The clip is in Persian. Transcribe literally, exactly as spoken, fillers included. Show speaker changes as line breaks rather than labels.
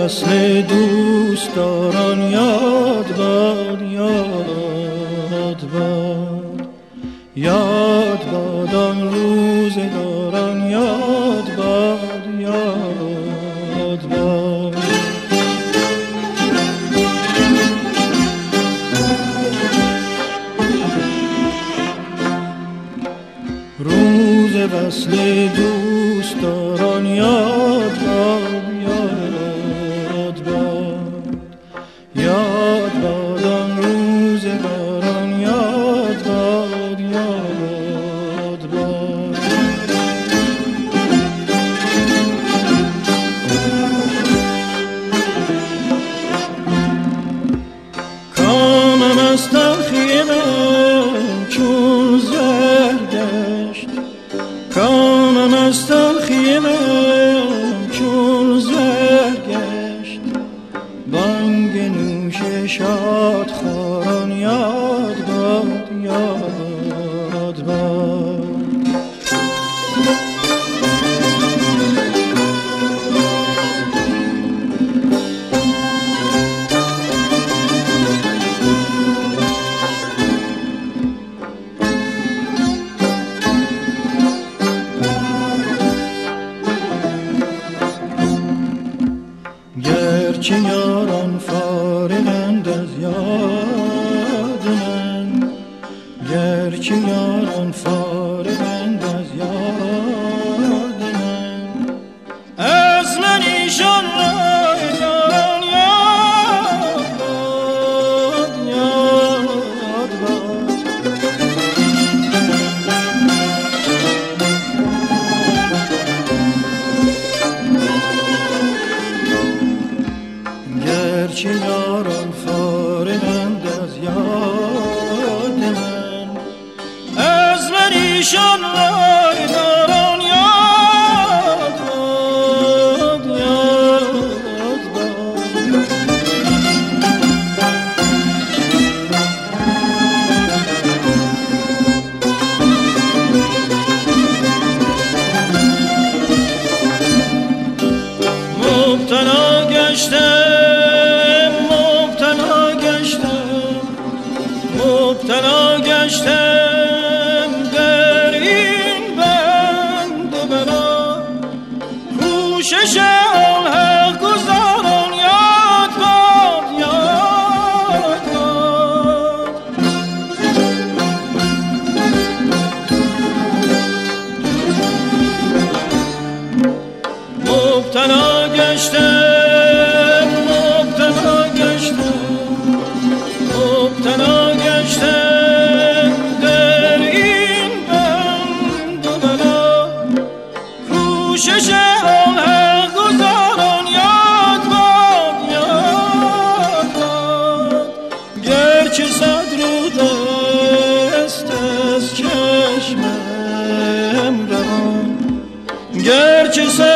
وصل دوستداران یاد باد، یاد باد، یاد باد آن روزگاران یاد باد، یاد باد. روز وصل دوستداران یاد باد، یاد باد، یاد باد آن روزگاران یاد باد، یاد باد. کامم از تلخیمم چون زهر گشت، کامم از تلخیمم چون زهر گشت. بانگ نوش شاد خوران یاد باد، یاد باد. گرچه یاران فارغند از یاد من، گرچه یاران فارغند از یاد من، از من ایشان را یاران یاد باد، یاد باد. گرچه یاران فارغند از یاد من، از من ایشان وای داران یاد باد، یاد باد. مبتلا گشتم، مبتلا گشتم، مبتلا گشتم در این بند و بلا. کوشش آن حق گزاران یاد باد، یاد باد. مبتلا گشتم، مبتلا گشتم، مبتلا گشتم در این بند و بلا. کوشش آن حق گزاران یاد باد، یاد باد. گرچه صد رو دست از چشمم روان، گرچه صد